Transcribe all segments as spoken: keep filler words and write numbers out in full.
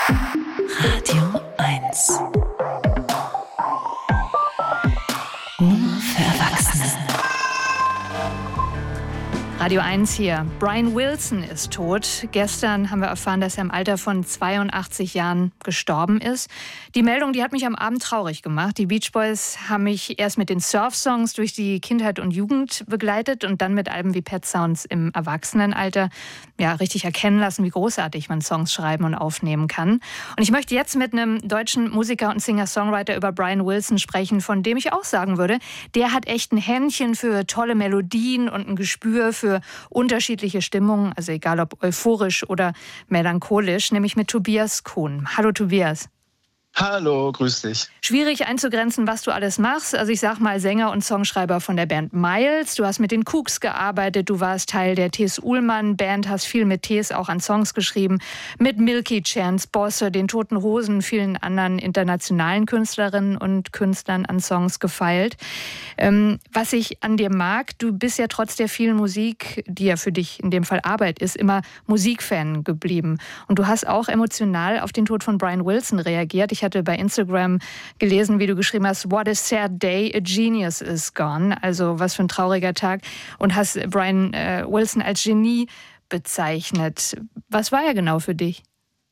Radio eins. Nur für Erwachsene. Radio eins hier. Brian Wilson ist tot. Gestern haben wir erfahren, dass er im Alter von zweiundachtzig Jahren gestorben ist. Die Meldung, die hat mich am Abend traurig gemacht. Die Beach Boys haben mich erst mit den Surf-Songs durch die Kindheit und Jugend begleitet und dann mit Alben wie Pet Sounds im Erwachsenenalter ja, richtig erkennen lassen, wie großartig man Songs schreiben und aufnehmen kann. Und ich möchte jetzt mit einem deutschen Musiker und Singer-Songwriter über Brian Wilson sprechen, von dem ich auch sagen würde, der hat echt ein Händchen für tolle Melodien und ein Gespür für unterschiedliche Stimmungen, also egal ob euphorisch oder melancholisch, nämlich mit Tobias Kuhn. Hallo Tobias. Hallo, grüß dich. Schwierig einzugrenzen, was du alles machst. Also ich sag mal Sänger und Songschreiber von der Band Miles. Du hast mit den Kooks gearbeitet, du warst Teil der T S. Ullmann Band, hast viel mit T S auch an Songs geschrieben. Mit Milky Chance, Bosse, den Toten Hosen, vielen anderen internationalen Künstlerinnen und Künstlern an Songs gefeilt. Ähm, was ich an dir mag, du bist ja trotz der vielen Musik, die ja für dich in dem Fall Arbeit ist, immer Musikfan geblieben. Und du hast auch emotional auf den Tod von Brian Wilson reagiert. Ich Ich hatte bei Instagram gelesen, wie du geschrieben hast, what a sad day, a genius is gone. Also was für ein trauriger Tag. Und hast Brian äh, Wilson als Genie bezeichnet. Was war er genau für dich?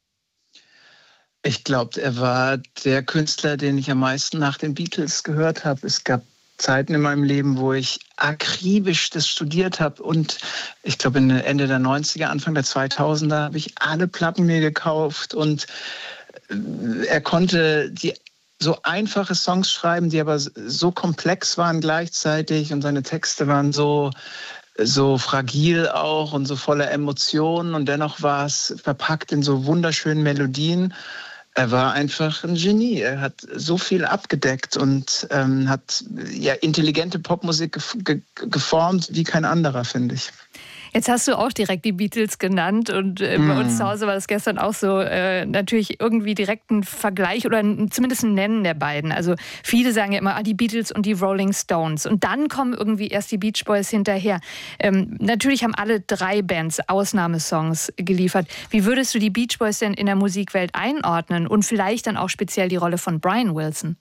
Ich glaube, er war der Künstler, den ich am meisten nach den Beatles gehört habe. Es gab Zeiten in meinem Leben, wo ich akribisch das studiert habe. Und ich glaube, Ende der neunziger, Anfang der zweitausender habe ich alle Platten mir gekauft. Und er konnte die so einfache Songs schreiben, die aber so komplex waren gleichzeitig. Und seine Texte waren so, so fragil auch und so voller Emotionen. Und dennoch war es verpackt in so wunderschönen Melodien. Er war einfach ein Genie. Er hat so viel abgedeckt und ähm, hat ja, intelligente Popmusik ge- ge- geformt wie kein anderer, finde ich. Jetzt hast du auch direkt die Beatles genannt und äh, bei uns zu Hause war das gestern auch so, äh, natürlich irgendwie direkt ein Vergleich oder ein, zumindest ein Nennen der beiden. Also viele sagen ja immer, ah, die Beatles und die Rolling Stones. Und dann kommen irgendwie erst die Beach Boys hinterher. Ähm, natürlich haben alle drei Bands Ausnahmesongs geliefert. Wie würdest du die Beach Boys denn in der Musikwelt einordnen und vielleicht dann auch speziell die Rolle von Brian Wilson?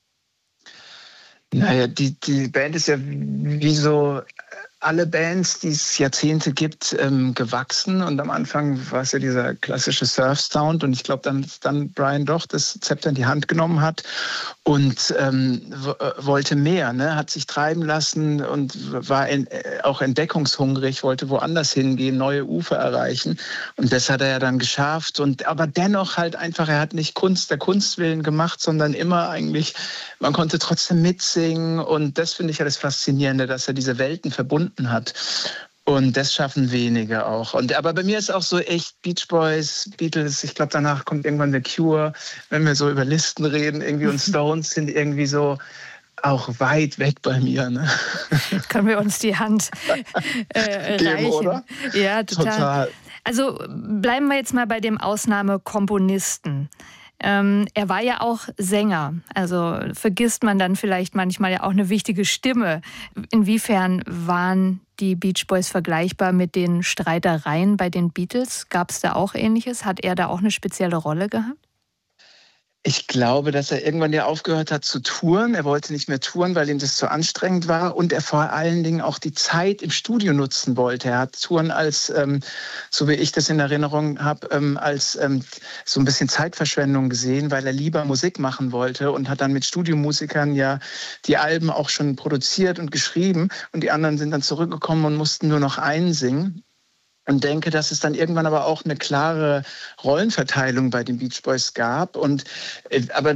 Naja, die, die Band ist ja wie so alle Bands, die es Jahrzehnte gibt, ähm, gewachsen. Und am Anfang war es ja dieser klassische Surf-Sound. Und ich glaube, dann, dann Brian doch das Zepter in die Hand genommen hat und ähm, w- wollte mehr, ne? Hat sich treiben lassen und war in, äh, auch entdeckungshungrig, wollte woanders hingehen, neue Ufer erreichen. Und das hat er ja dann geschafft. Und, aber dennoch halt einfach, er hat nicht Kunst der Kunst willen gemacht, sondern immer eigentlich, man konnte trotzdem mitsingen. Und das finde ich ja das Faszinierende, dass er diese Welten verbunden hat. Und das schaffen wenige auch. Und, aber bei mir ist auch so echt Beach Boys, Beatles, ich glaube, danach kommt irgendwann The Cure, wenn wir so über Listen reden, irgendwie und Stones sind irgendwie so auch weit weg bei mir. Ne? Können wir uns die Hand äh, Geben, reichen? oder? Ja, total. Total. Also bleiben wir jetzt mal bei dem Ausnahmekomponisten. Ähm, er war ja auch Sänger, also vergisst man dann vielleicht manchmal ja auch eine wichtige Stimme. Inwiefern waren die Beach Boys vergleichbar mit den Streitereien bei den Beatles? Gab es da auch Ähnliches? Hat er da auch eine spezielle Rolle gehabt? Ich glaube, dass er irgendwann ja aufgehört hat zu touren. Er wollte nicht mehr touren, weil ihm das zu anstrengend war. Und er vor allen Dingen auch die Zeit im Studio nutzen wollte. Er hat Touren als, ähm, so wie ich das in Erinnerung habe, ähm, als ähm, so ein bisschen Zeitverschwendung gesehen, weil er lieber Musik machen wollte und hat dann mit Studiomusikern ja die Alben auch schon produziert und geschrieben. Und die anderen sind dann zurückgekommen und mussten nur noch einsingen. Und denke, dass es dann irgendwann aber auch eine klare Rollenverteilung bei den Beach Boys gab. Und, äh, aber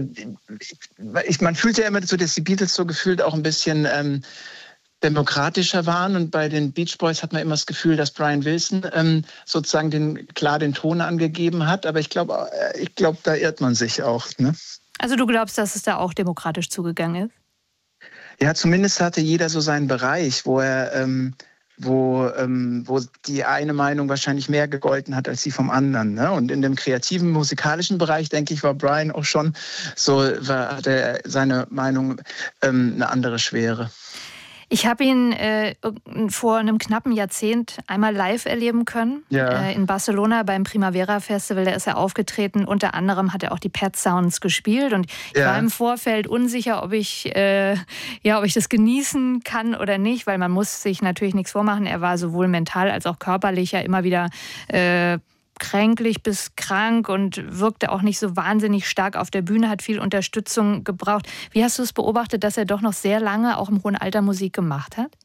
ich, man fühlt ja immer so, dass die Beatles so gefühlt auch ein bisschen ähm, demokratischer waren. Und bei den Beach Boys hat man immer das Gefühl, dass Brian Wilson ähm, sozusagen den, klar den Ton angegeben hat. Aber ich glaube, äh, ich glaub, da irrt man sich auch. Ne? Also du glaubst, dass es da auch demokratisch zugegangen ist? Ja, zumindest hatte jeder so seinen Bereich, wo er... Ähm, Wo, ähm, wo die eine Meinung wahrscheinlich mehr gegolten hat als die vom anderen. Ne? Und in dem kreativen, musikalischen Bereich, denke ich, war Brian auch schon so, war, hatte seine Meinung ähm, eine andere Schwere. Ich habe ihn äh, vor einem knappen Jahrzehnt einmal live erleben können. Ja. Äh, in Barcelona beim Primavera Festival, da ist er aufgetreten. Unter anderem hat er auch die Pet Sounds gespielt. Und ich Ja. war im Vorfeld unsicher, ob ich, äh, ja, ob ich das genießen kann oder nicht, weil man muss sich natürlich nichts vormachen. Er war sowohl mental als auch körperlich ja immer wieder äh, kränklich bis krank und wirkte auch nicht so wahnsinnig stark auf der Bühne, hat viel Unterstützung gebraucht. Wie hast du es beobachtet, dass er doch noch sehr lange auch im hohen Alter Musik gemacht hat?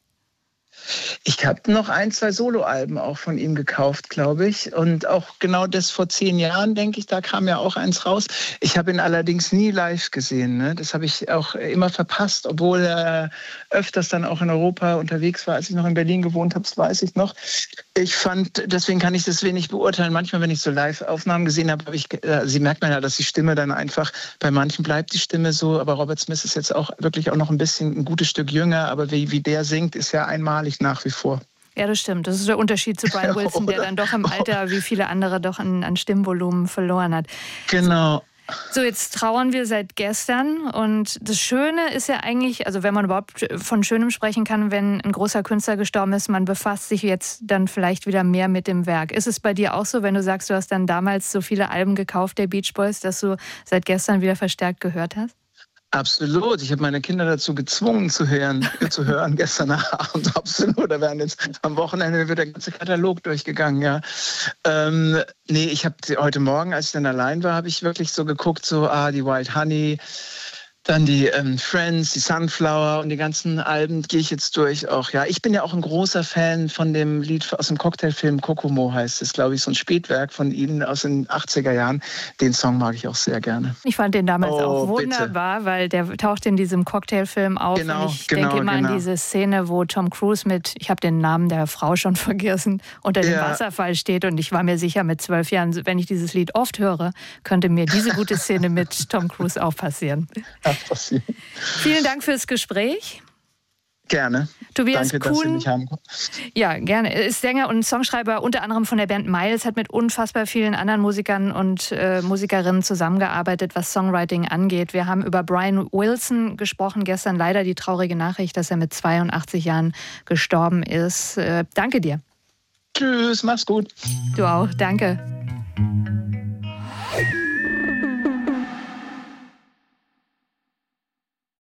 Ich habe noch ein, zwei Soloalben auch von ihm gekauft, glaube ich. Und auch genau das vor zehn Jahren, denke ich, da kam ja auch eins raus. Ich habe ihn allerdings nie live gesehen. Ne? Das habe ich auch immer verpasst, obwohl er öfters dann auch in Europa unterwegs war. Als ich noch in Berlin gewohnt habe, das weiß ich noch. Ich fand, deswegen kann ich das wenig beurteilen. Manchmal, wenn ich so Live-Aufnahmen gesehen habe, habe ich, äh, sie merkt man ja, dass die Stimme dann einfach, bei manchen bleibt die Stimme so. Aber Robert Smith ist jetzt auch wirklich auch noch ein bisschen ein gutes Stück jünger. Aber wie, wie der singt, ist ja einmalig nach wie vor. Ja, das stimmt. Das ist der Unterschied zu Brian Wilson, der dann doch im Alter, wie viele andere, doch an, an Stimmvolumen verloren hat. Genau. So, jetzt trauern wir seit gestern und das Schöne ist ja eigentlich, also wenn man überhaupt von Schönem sprechen kann, wenn ein großer Künstler gestorben ist, man befasst sich jetzt dann vielleicht wieder mehr mit dem Werk. Ist es bei dir auch so, wenn du sagst, du hast dann damals so viele Alben gekauft der Beach Boys, dass du seit gestern wieder verstärkt gehört hast? Absolut. Ich habe meine Kinder dazu gezwungen zu hören, zu hören gestern Abend. Absolut. Da werden jetzt am Wochenende wird der ganze Katalog durchgegangen. Ja. Ähm, nee, ich habe heute Morgen, als ich dann allein war, habe ich wirklich so geguckt, so ah die Wild Honey, dann die ähm, Friends, die Sunflower und die ganzen Alben gehe ich jetzt durch. Auch ja, ich bin ja auch ein großer Fan von dem Lied aus dem Cocktailfilm Kokomo heißt es, glaube ich, so ein Spätwerk von ihnen aus den achtziger Jahren. Den Song mag ich auch sehr gerne. Ich fand den damals oh, auch wunderbar, bitte. Weil der taucht in diesem Cocktailfilm auf. Genau, und ich genau, denke immer genau. an diese Szene, wo Tom Cruise mit, ich habe den Namen der Frau schon vergessen, unter dem Ja. Wasserfall steht. Und ich war mir sicher, mit zwölf Jahren, wenn ich dieses Lied oft höre, könnte mir diese gute Szene mit Tom Cruise auch passieren. Ja, passiert. Vielen Dank fürs Gespräch. Gerne. Tobias Danke, dass Sie Kuhn, mich haben. ja, gerne. Er ist Sänger und Songschreiber unter anderem von der Band Miles, hat mit unfassbar vielen anderen Musikern und äh, Musikerinnen zusammengearbeitet, was Songwriting angeht. Wir haben über Brian Wilson gesprochen, gestern leider die traurige Nachricht, dass er mit zweiundachtzig Jahren gestorben ist. Äh, danke dir. Tschüss, mach's gut. Du auch, danke.